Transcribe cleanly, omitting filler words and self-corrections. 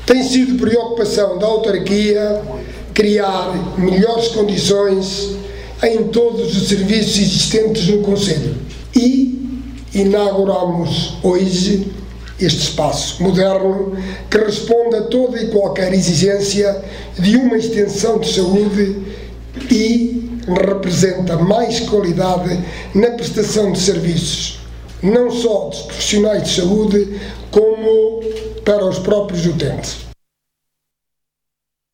Tem sido preocupação da autarquia criar melhores condições em todos os serviços existentes no concelho e inauguramos hoje este espaço moderno que responde a toda e qualquer exigência de uma extensão de saúde e representa mais qualidade na prestação de serviços, não só dos profissionais de saúde, como para os próprios utentes.